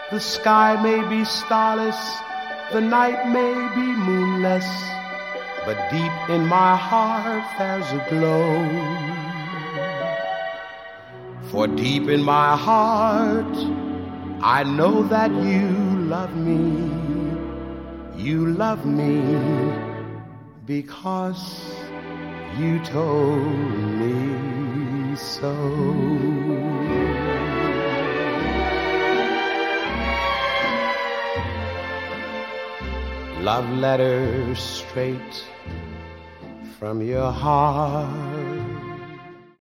The sky may be starless, the night may be moonless, but deep in my heart there's a glow. For deep in my heart I know that you love me. You love me because you told me so. Love letters straight from your heart